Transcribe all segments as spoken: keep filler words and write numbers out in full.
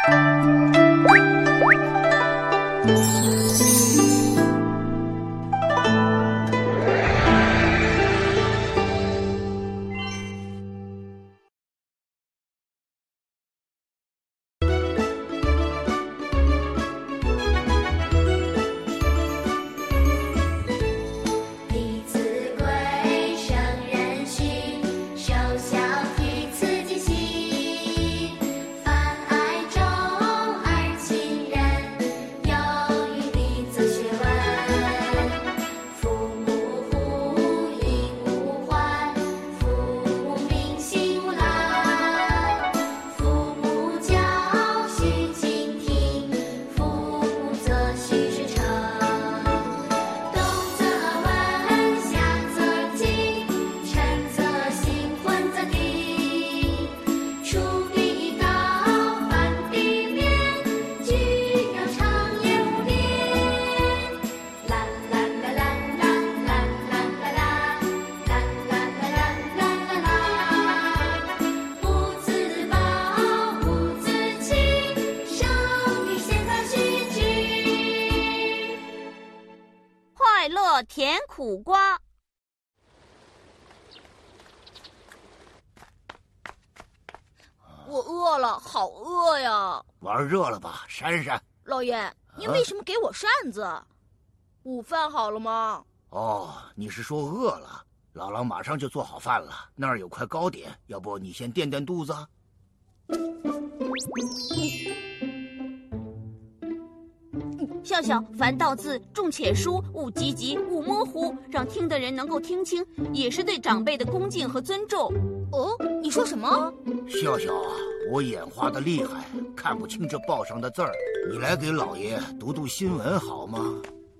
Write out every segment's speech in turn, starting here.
甜苦瓜。我饿了，好饿呀！ 玩热了吧，珊珊？ 老爷，您为什么给我扇子？啊、午饭好了吗？ 哦，你是说饿了？姥姥马上就做好饭了，那儿有块糕点，要不你先垫垫肚子？ 笑笑，凡道字，重且疏，勿急急，勿模糊，让听的人能够听清，也是对长辈的恭敬和尊重。哦，你说什么？ 笑笑啊，我眼花的厉害，看不清这报上的字儿，你来给老爷读读新闻好吗？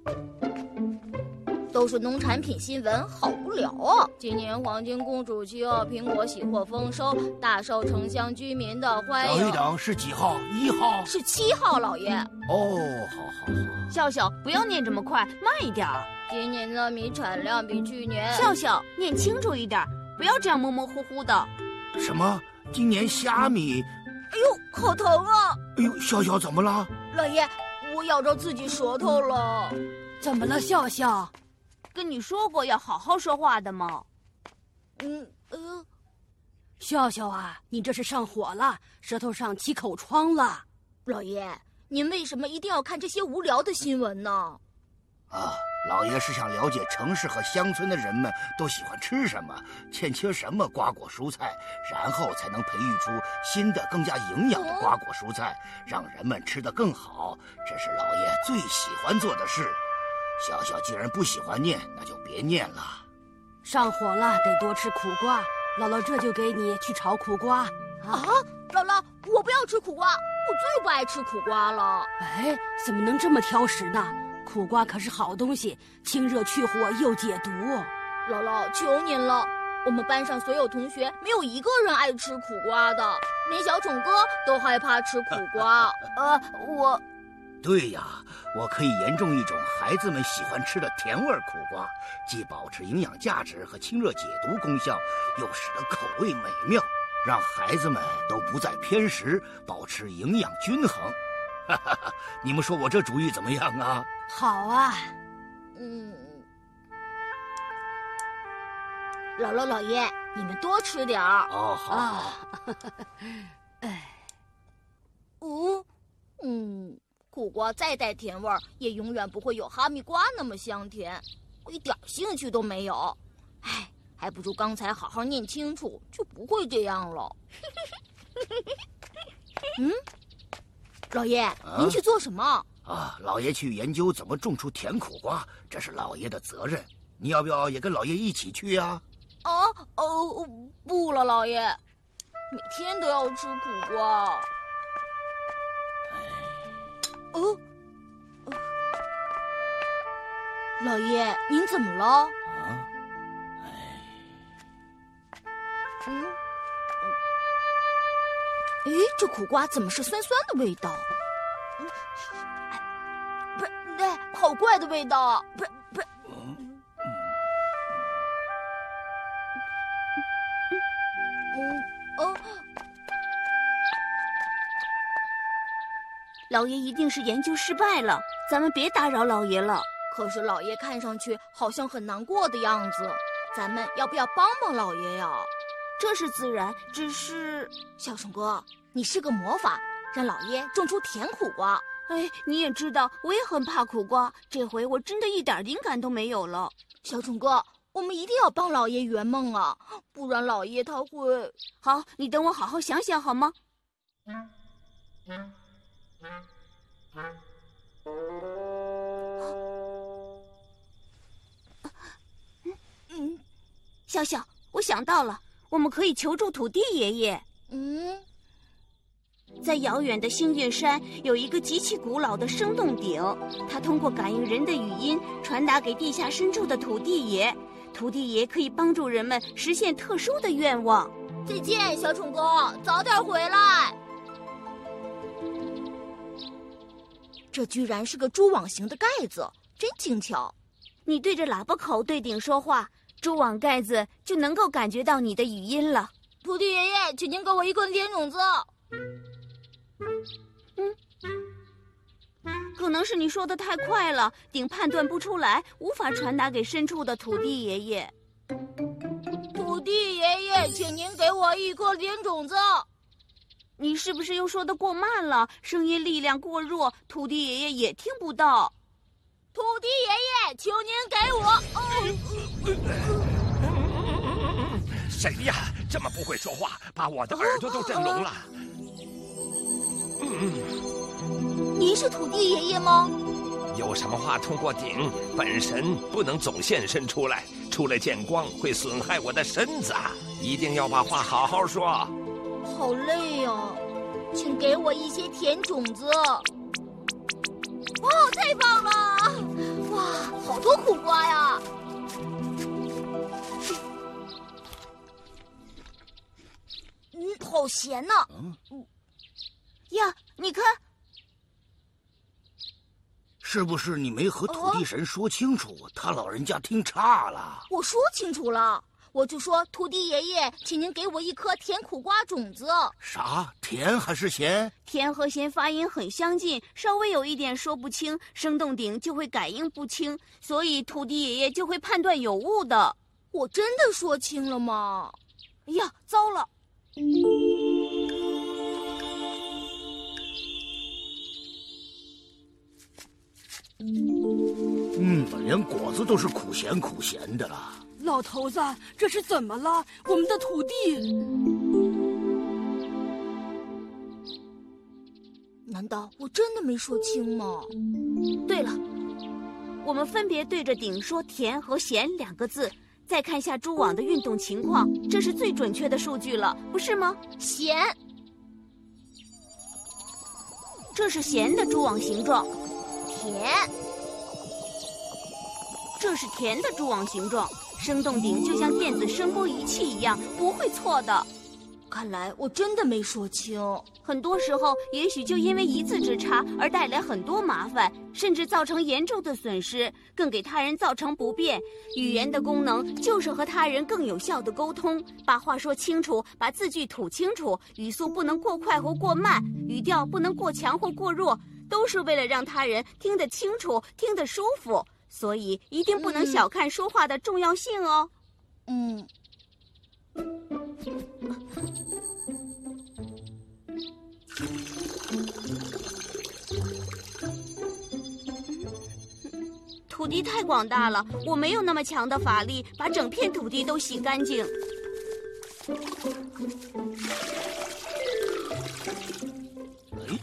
都是农产品新闻，好无聊啊！今年黄金公主期哦，苹果喜获丰收，大受城乡居民的欢迎。 等一等，是几号？一号？ 是七号，老爷。 哦，好好好。 笑笑，不要念这么快，慢一点。今年的米产量比去年……笑笑，念清楚一点，不要这样模模糊糊的。 什么？今年虾米？ 哎呦，好疼啊！ 哎呦，笑笑怎么了？ 老爷，我咬着自己舌头了。 怎么了，笑笑？ 跟你说过要好好说话的吗？嗯呃， 笑笑啊，你这是上火了，舌头上起口疮了。 老爷，您为什么一定要看这些无聊的新闻呢？ 啊，老爷是想了解城市和乡村的人们都喜欢吃什么，欠缺什么瓜果蔬菜，然后才能培育出新的更加营养的瓜果蔬菜，让人们吃得更好。这是老爷最喜欢做的事。笑笑既然不喜欢念，那就别念了。 上火了得多吃苦瓜，姥姥这就给你去炒苦瓜。 啊，啊姥姥，我不要吃苦瓜，我最不爱吃苦瓜了。 哎，怎么能这么挑食呢？苦瓜可是好东西，清热去火又解毒。 姥姥，求您了，我们班上所有同学没有一个人爱吃苦瓜的，连小宠哥都害怕吃苦瓜。呃，我。 对呀，我可以研种一种孩子们喜欢吃的甜味苦瓜，既保持营养价值和清热解毒功效，又使得口味美妙，让孩子们都不再偏食，保持营养均衡。哈哈哈，你们说我这主意怎么样啊？ 好啊。 嗯，姥姥姥爷，你们多吃点儿。 哦，好好。 哎， 嗯嗯。苦瓜再带甜味儿，也永远不会有哈密瓜那么香甜，我一点兴趣都没有。唉，还不如刚才好好念清楚，就不会这样了。嗯，老爷，啊、您去做什么？ 啊，老爷去研究怎么种出甜苦瓜，这是老爷的责任。你要不要也跟老爷一起去呀？ 啊？哦，不了，老爷，每天都要吃苦瓜。哦，老爷，您怎么了？啊，哎，嗯，哎，这苦瓜怎么是酸酸的味道？嗯，哎，不是，哎，好怪的味道！不是，不是，嗯，嗯，哦。 老爷一定是研究失败了，咱们别打扰老爷了。 可是老爷看上去好像很难过的样子，咱们要不要帮帮老爷呀？ 这是自然，只是…… 小熊哥，你是个魔法，让老爷种出甜苦瓜。 哎，你也知道，我也很怕苦瓜，这回我真的一点灵感都没有了。 小熊哥，我们一定要帮老爷圆梦啊，不然老爷他会…… 好，你等我好好想想好吗？嗯，笑笑，我想到了，我们可以求助土地爷爷。 嗯， 在遥远的星月山有一个极其古老的声洞鼎，它通过感应人的语音传达给地下深处的土地爷，土地爷可以帮助人们实现特殊的愿望。 再见，小宠哥，早点回来。这居然是个蛛网形的盖子，真精巧。 你对着喇叭口对鼎说话，蛛网盖子就能够感觉到你的语音了。 土地爷爷，请您给我一颗甜种子。 嗯，可能是你说的太快了，鼎判断不出来，无法传达给深处的土地爷爷。 土地爷爷，请您给我一颗甜种子。 你是不是又说得过慢了？声音力量过弱，土地爷爷也听不到。 土地爷爷，请您给我…… 哦、谁呀？这么不会说话，把我的耳朵都震聋了。 嗯，您是土地爷爷吗？ 有什么话通过鼎，本神不能总现身出来，出来见光会损害我的身子，一定要把话好好说。 好累呀，请给我一些甜种子。哇，太棒了！哇，好多苦瓜呀！嗯，好咸呢。 嗯， 呀，你看， 是不是你没和土地神说清楚？哦、他老人家听差了。 我说清楚了。我就说，土地爷爷，请您给我一颗甜苦瓜种子。 啥？甜还是咸？ 甜和咸发音很相近，稍微有一点说不清，声洞鼎就会感应不清，所以土地爷爷就会判断有误的。 我真的说清了吗？ 哎呀，糟了！ 嗯，连果子都是苦咸苦咸的了。 老头子，这是怎么了？我们的土地…… 难道我真的没说清吗？ 对了，我们分别对着鼎说甜和咸两个字，再看下蛛网的运动情况，这是最准确的数据了，不是吗？ 咸， 这是咸的蛛网形状。 甜， 这是甜的蛛网形状。声洞鼎就像电子声波仪器一样，不会错的。 看来我真的没说清。 很多时候，也许就因为一字之差而带来很多麻烦，甚至造成严重的损失，更给他人造成不便。语言的功能就是和他人更有效的沟通，把话说清楚，把字句吐清楚，语速不能过快或过慢，语调不能过强或过弱，都是为了让他人听得清楚，听得舒服。所以一定不能小看说话的重要性哦。 嗯。 土地太广大了，我没有那么强的法力，把整片土地都洗干净。 哎。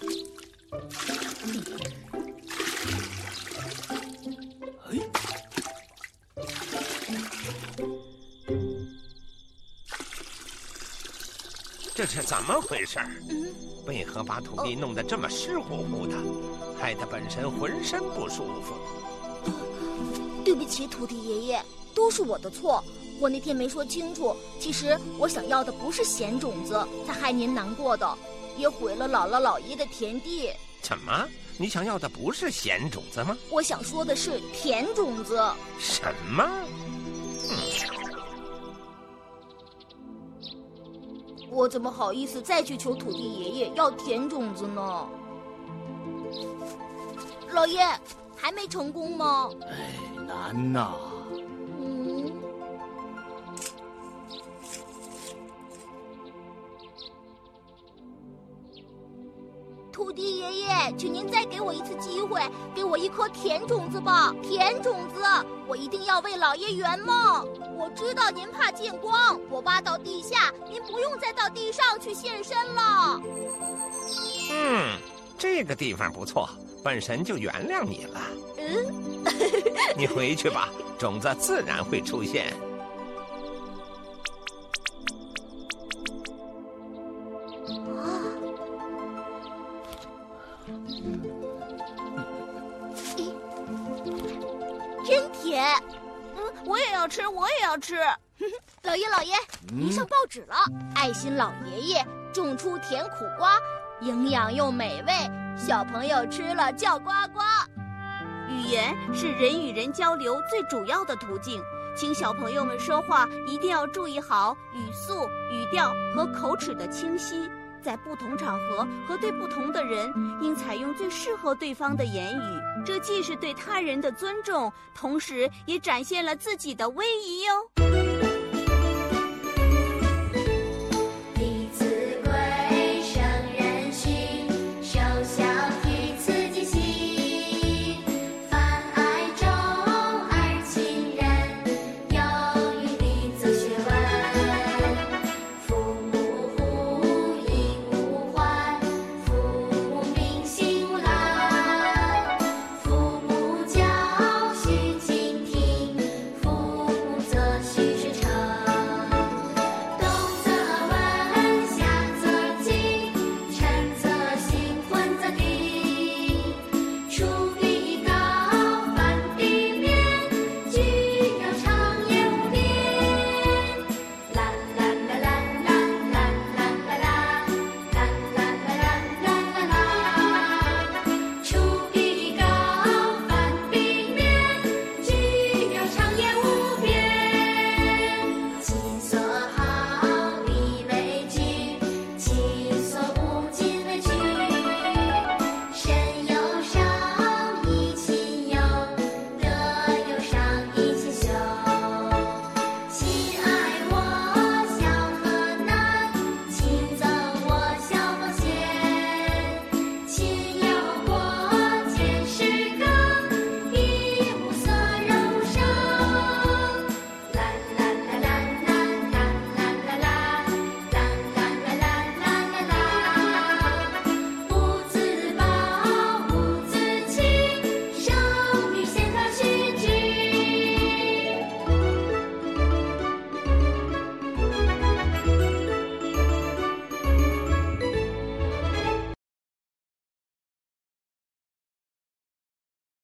这是怎么回事？嗯，为何把土地弄得这么湿乎乎的，害得本神浑身不舒服？ 对不起，土地爷爷，都是我的错。我那天没说清楚，其实我想要的不是咸种子，才害您难过的，也毁了姥姥姥爷的田地。 怎么？你想要的不是咸种子吗？ 我想说的是甜种子。 什么？嗯。 我怎么好意思再去求土地爷爷要甜种子呢？ 老爷，还没成功吗？ 哎，难呐。 嗯。土地爷爷，请您再给我一次机会，给我一颗甜种子吧，甜种子，我一定要为老爷圆梦。我知道您怕见光，我挖到地下，您不用再到地上去现身了。 嗯，这个地方不错，本神就原谅你了。 嗯， 你回去吧，种子自然会出现。 真甜！ 嗯，我也要吃，我也要吃。 老爷，老爷，您上报纸了，爱心老爷爷种出甜苦瓜，营养又美味，小朋友吃了叫呱呱。 语言是人与人交流最主要的途径，请小朋友们说话一定要注意好语速、语调和口齿的清晰。在不同场合和对不同的人，应采用最适合对方的言语，这既是对他人的尊重，同时也展现了自己的威仪哟。